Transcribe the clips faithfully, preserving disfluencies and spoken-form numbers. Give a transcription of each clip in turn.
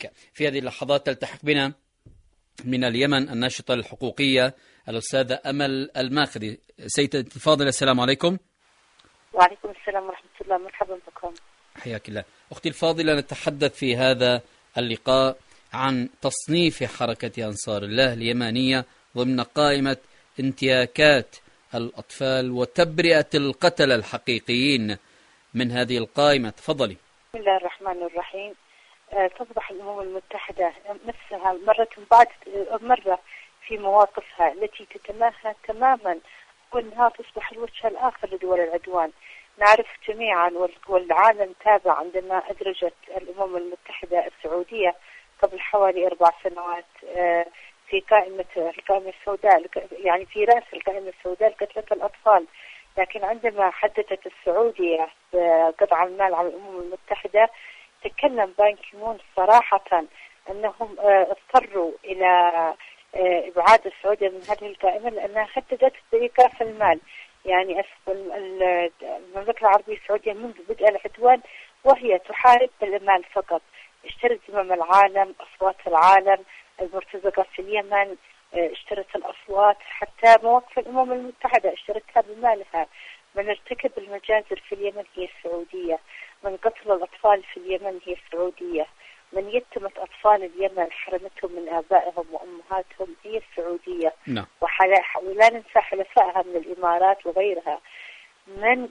معك. في هذه اللحظات تلتحق بنا من اليمن الناشطة الحقوقية الأستاذة أمل الماخذي. سيدتي الفاضلة، السلام عليكم. وعليكم السلام ورحمة الله، مرحبا بكم. حياك الله. أختي الفاضلة، نتحدث في هذا اللقاء عن تصنيف حركة أنصار الله اليمنية ضمن قائمة انتهاكات الأطفال وتبرئة القتلة الحقيقيين من هذه القائمة. تفضلي. بسم الله الرحمن الرحيم. أه تصبح الأمم المتحدة نفسها مرة بعد مرة في مواقفها التي تتماهى تماما، وأنها تصبح الوجه الآخر لدول العدوان. نعرف جميعا والعالم تابع عندما أدرجت الأمم المتحدة السعودية قبل حوالي أربع سنوات في قائمة القائمة السوداء، يعني في رأس القائمة السوداء لقتلة الأطفال. لكن عندما حددت السعودية بقطع المال على الأمم المتحدة، تكلم بان كيمون صراحة أنهم اضطروا إلى إبعاد السعودية من هذه القائمة لأنها حددت بإيقاف المال. يعني المملكة العربية السعودية منذ بدء العدوان وهي تحارب بالمال فقط، اشترت زمام العالم، أصوات العالم، المرتزقة في اليمن، اشترت الأصوات، حتى مواقف الأمم المتحدة اشترتها بمالها. من ارتكب المجازر في اليمن هي السعودية، من قتل الأطفال في اليمن هي السعودية، من يتمت أطفال اليمن حرمتهم من آبائهم وأمهاتهم هي السعودية. نعم. ولا ننسى حلفائها من الإمارات وغيرها. من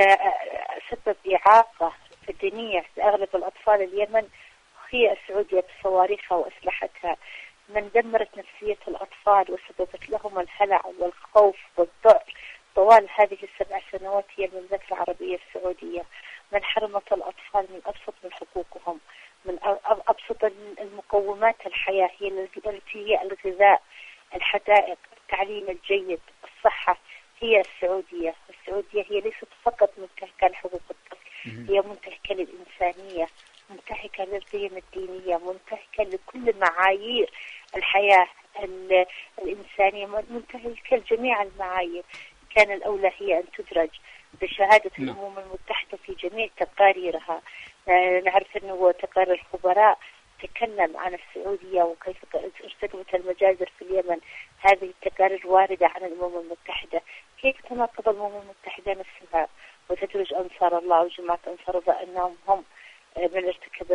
سبب إعاقة دينية لأغلب الأطفال اليمن هي السعودية بصواريخها وأسلحتها. من دمرت نفسية الأطفال وسببت لهم الهلع والخوف والذعر طوال هذه السبع سنوات هي المملكة العربية السعودية. من حرمت الأطفال من أبسط من حقوقهم، من أبسط المقومات الحياة هي التي هي الغذاء، الحدائق، التعليم الجيد، الصحة، هي السعودية. السعودية هي ليست فقط منتهكة لحقوق الطفل، هي منتهكة للإنسانية، منتهكة للقيم الدينية، منتهكة لكل معايير الحياة الإنسانية، منتهكة لجميع المعايير. كان الأولى هي أن تدرج بشهادة الأمم المتحدة في جميع تقاريرها. نعرف أنه تقارير الخبراء تكلم عن السعودية وكيف ارتكبت المجازر في اليمن. هذه التقارير واردة عن الأمم المتحدة. كيف تناقض الأمم المتحدة نفسها وتدرج أنصار الله وجماعة أنصار الله أنهم هم من ارتكب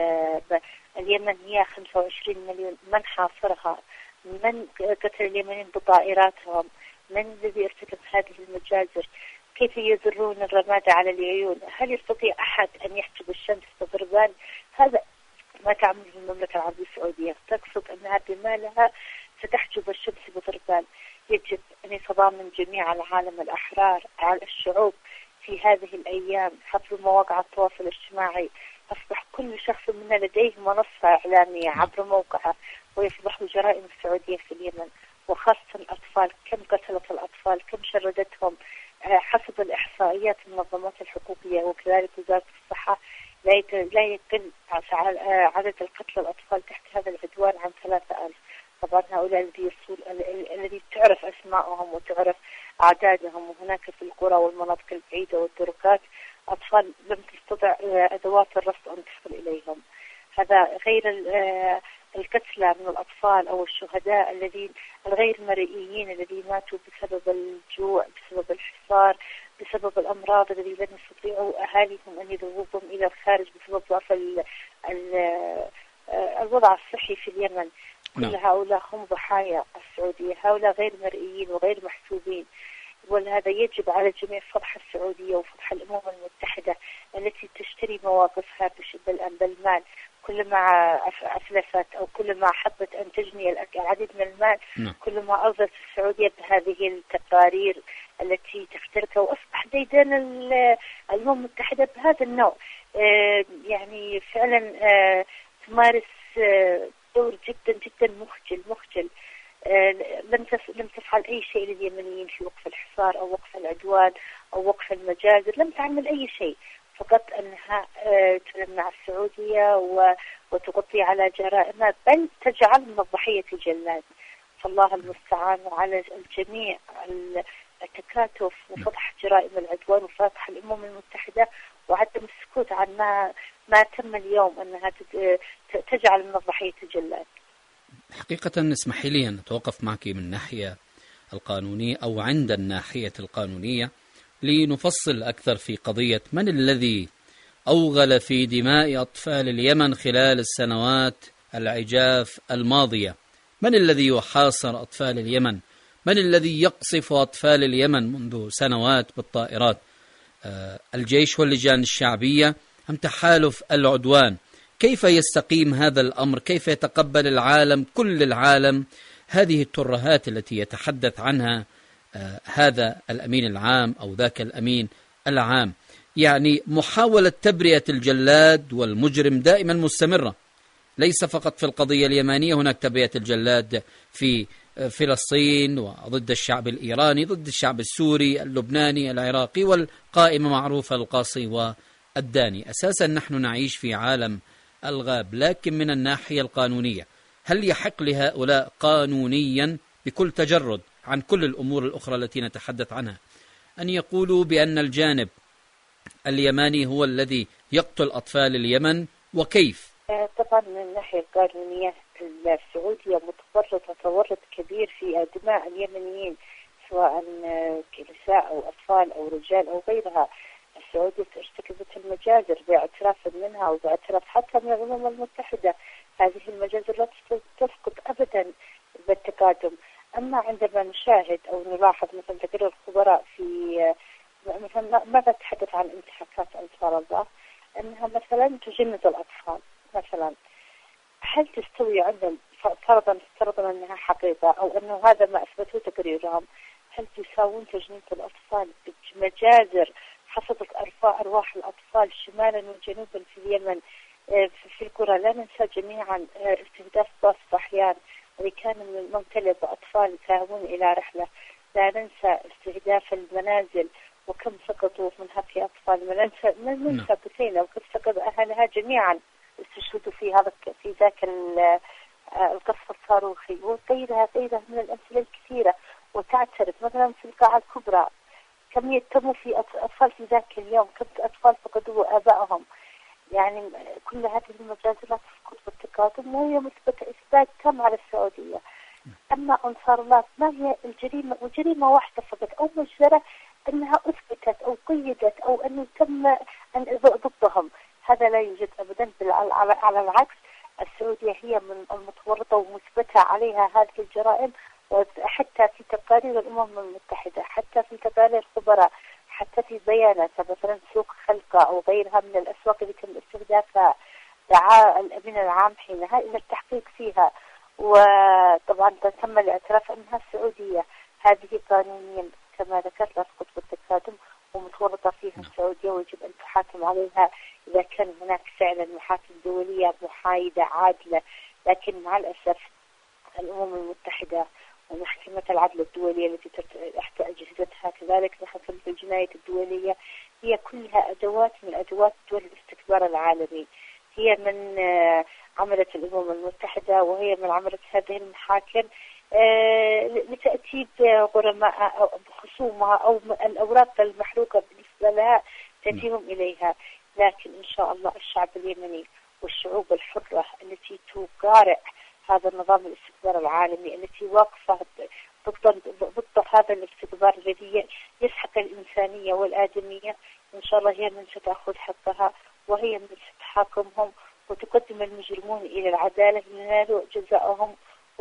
اليمن؟ هي خمسة وعشرين مليون من حاصرها، من قتل اليمنيين بطائراتهم، من الذي ارتكب هذه المجازر؟ كيف يزرون الرمادة على العيون؟ هل يستطيع أحد أن يحجب الشمس بضربان؟ هذا ما تعمله المملكة العربية السعودية. تقصد أنها بمالها ستحجب الشمس بضربان. يجب أن يتضامن جميع العالم الأحرار على الشعوب في هذه الأيام حفظ مواقع التواصل الاجتماعي. أصبح كل شخص منا لديه منصة إعلامية عبر موقعه ويفضح جرائم السعودية في اليمن، وخاصة الأطفال. كم قتلت الأطفال، كم شردتهم. حسب الإحصائيات المنظمات الحقوقية وكذلك وزارة الصحة لا يقل عدد القتلى الأطفال تحت هذا العدوان عن ثلاثة آلاف. طبعا هؤلاء الذي الذي تعرف أسماءهم وتعرف أعدادهم، وهناك في القرى والمناطق البعيدة والتركات أطفال لم تستطع أدوات الرصد أن تصل إليهم. هذا غير القتلى من الأطفال أو الشهداء الذين الغير مرئيين الذين ماتوا بسبب الجوع، بسبب الحصار، بسبب الأمراض الذي لم يستطيعوا أهاليهم أن يذهبوهم إلى الخارج بسبب ضعف الوضع الصحي في اليمن. كل هؤلاء هم ضحايا السعودية، هؤلاء غير مرئيين وغير محسوبين. ولهذا يجب على الجميع فضح السعودية وفضح الأمم المتحدة التي تشتري مواقفها بالمال. كلما أفلست أو كلما حبت أن تجني العديد من المال كلما أرضت السعودية بهذه التقارير التي تخترقها، وأصبح ديدان الأمم المتحدة بهذا النوع. يعني فعلا تمارس دور جدا جدا مخجل مخجل. لم لم تفعل أي شيء لليمنيين في وقف الحصار أو وقف العدوان أو وقف المجازر، لم تعمل أي شيء، فقط أنها تمنع السعودية وتغطي على جرائمها، بل تجعل من الضحية جلاد. فالله المستعان، وعلى الجميع التكاتف وفضح جرائم العدوان وفضح الأمم المتحدة وعدم السكوت عن ما ما تم اليوم أنها تجعل من الضحية الجلاد. حقيقة اسمحي لي أن أتوقف معك من الناحية القانونية أو عند الناحية القانونية لنفصل أكثر في قضية من الذي أوغل في دماء أطفال اليمن خلال السنوات العجاف الماضية. من الذي يحاصر أطفال اليمن؟ من الذي يقصف أطفال اليمن منذ سنوات بالطائرات؟ آه الجيش واللجان الشعبية أم تحالف العدوان؟ كيف يستقيم هذا الأمر؟ كيف يتقبل العالم كل العالم هذه الترهات التي يتحدث عنها آه هذا الأمين العام أو ذاك الأمين العام؟ يعني محاولة تبرئة الجلاد والمجرم دائما مستمرة، ليس فقط في القضية اليمنية، هناك تبرئة الجلاد في فلسطين وضد الشعب الإيراني، ضد الشعب السوري، اللبناني، العراقي، والقائمة معروفة القاصي والداني. أساسا نحن نعيش في عالم الغاب. لكن من الناحية القانونية هل يحق لهؤلاء قانونيا بكل تجرد عن كل الأمور الأخرى التي نتحدث عنها أن يقولوا بأن الجانب اليماني هو الذي يقتل أطفال اليمن؟ وكيف؟ طبعا من الناحية القانونية السعودية متورطة تورط كبير في دماء اليمنيين، سواء نساء أو أطفال أو رجال أو غيرها. السعودية ارتكبت المجازر باعتراف منها وباعتراف حتى من الأمم المتحدة. هذه المجازر لا تسقط أبدا بالتقادم. أما عندما نشاهد أو نلاحظ مثلا تقرير الخبراء في مثلا ماذا تتحدث عن انتهاكات أنصار الله، أنها مثلا تجند الأطفال مثلا، هل تستوي عندهم فرضا فرضا أنها حقيقة أو أنه هذا ما أثبتوه تقريرهم، هل تساوون تجنيد الأطفال بمجازر حصدت أرواح الأطفال شمالا وجنوبا في اليمن في القرى؟ لا ننسى جميعا استهداف باص صحيان اللي كان ممتلئ بأطفال ذاهبون إلى رحلة. لا ننسى استهداف المنازل وكم سقطوا منها في أطفال. ما ننسى ما ننسى بثينة وكم سقط أهلها جميعا استشهدوا في هذا في ذاك القصف الصاروخي، وغيرها غيرها من الأمثلة الكثيرة. وتعترف مثلا في القاعة الكبرى كم يتموا في أطفال في ذاك اليوم، كم أطفال فقدوا آبائهم. يعني كل هذه المجازر لا تسقط بالتقادم، وهي مثبتة إثبات تام على السعودية. أما أنصار الله ما هي الجريمة وجريمة واحدة فقط أو مجزرة أنها أثبتت أو قيدت أو أنه تم أن ضدهم، هذا لا يوجد أبدا. على العكس السعودية هي من المتورطة ومثبتة عليها هذه الجرائم، وحتى في تقارير الأمم المتحدة، حتى في تقارير الخبراء، حتى في بيانات مثلا سوق خلقة أو غيرها من الأسواق اللي تم استهدافها، دعا الأمين العام حينها إلى التحقيق فيها. وطبعا تم الاعتراف أنها السعودية هذه قانونيا كما ذكرت لا تسقط بالتقادم ومتورطة فيها السعودية، ويجب أن تحاكم عليها إذا كان هناك فعلا محاكم دولية محايدة عادلة. لكن مع الأسف الأمم المتحدة ومحكمة العدل الدولية التي تحت أجهزتها كذلك محكمة الجناية الدولية هي كلها أدوات من أدوات دول الاستكبار العالمي. هي من عملت الأمم المتحدة وهي من عملت هذه المحاكم لتأتي غرماء أو خصومها أو الأوراق المحروقة بالنسبة لها تأتيهم إليها. لكن إن شاء الله الشعب اليمني والشعوب الحرة التي تقارع هذا النظام الاستكبار العالمي، التي واقفة ضد ضد هذا الاستكبار الذي يسحق الإنسانية والآدمية، إن شاء الله هي من ستأخذ حقها وهي من ستحاكمهم وتقدم المجرمون إلى العدالة لينالوا جزاءهم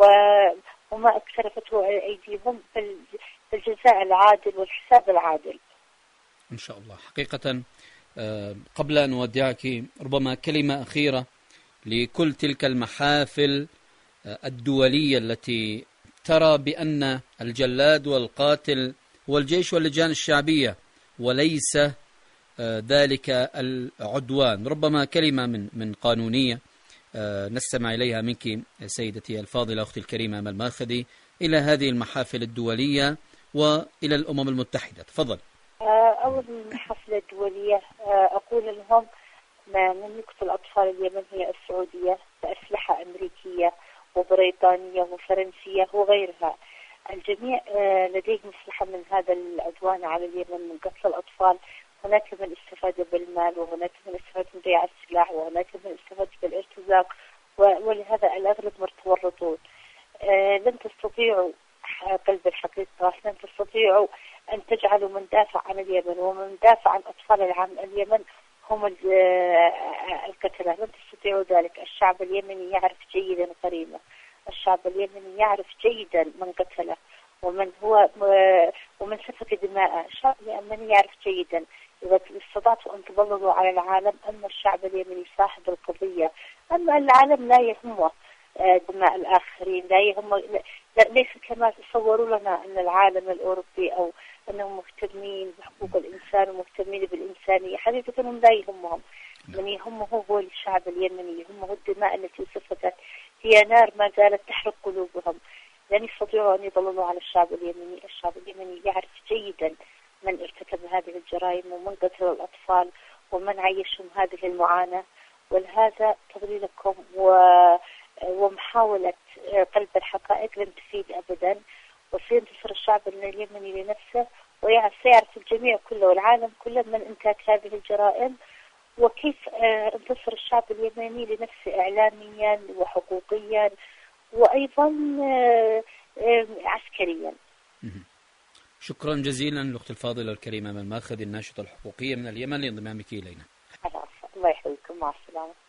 وما اقترفته على أيديهم بالجزاء العادل والحساب العادل إن شاء الله. حقيقة قبل أن أودعك ربما كلمة أخيرة لكل تلك المحافل الدولية التي ترى بأن الجلاد والقاتل هو الجيش واللجان الشعبية وليس ذلك العدوان. ربما كلمة من من قانونية نستمع إليها منك سيدتي الفاضلة أختي الكريمة أمل ماخذي إلى هذه المحافل الدولية وإلى الأمم المتحدة. تفضل. أول المحافل الدولية أقول لهم من يقتل أطفال اليمن هي السعودية بأسلحة أمريكية وبريطانية وفرنسية وغيرها. الجميع لديهم أسلحة من هذا العدوان على اليمن من قتل الأطفال هناك من استفاد بالمال، وهناك من استفاد من بيع السلاح، وهناك من استفاد بالارتزاق، ولهذا الأغلب متورطون. آه لن تستطيعوا قلب الحقيقة، لن تستطيعوا أن تجعلوا من دافع عن اليمن ومن دافع عن أطفال العام اليمن هم القتلة، لن تستطيعوا ذلك. الشعب اليمني يعرف جيدا قريمة، الشعب اليمني يعرف جيدا من قتله ومن هو ومن سفك دماءه. الشعب اليمني يعرف جيدا. إذا استطعتوا أن تبلغوا على العالم أن الشعب اليمني صاحب القضية، أما العالم لا يهمه دماء الآخرين، لا يهم، ليس كما تصوروا لنا أن العالم الأوروبي أو أنهم مهتمين بحقوق الإنسان ومهتمين بالإنسانية. حقيقة أنهم لا يهمهم. من يهمه هو الشعب اليمني، يهمه الدماء التي سفكت، هي نار ما زالت تحرق قلوبهم. لن يستطيعوا أن يضللوا على الشعب اليمني. الشعب اليمني يعرف جيدا من ارتكب هذه الجرائم ومن قتل الأطفال ومن عيشهم هذه المعاناة. ولهذا تضليلكم و ومحاولة قلب الحقائق لن تفيد أبدا، وسينتصر الشعب اليمني لنفسه، وسيعرف الجميع كله والعالم كله من انتهاك هذه الجرائم وكيف انتصر الشعب اليمني لنفسه إعلاميا وحقوقيا وأيضا عسكريا. شكرا جزيلا الأخت الفاضلة الكريمة من ماخذ الناشطة الحقوقية من اليمن لانضمامك إلينا. الله يحييكم، مع السلامة.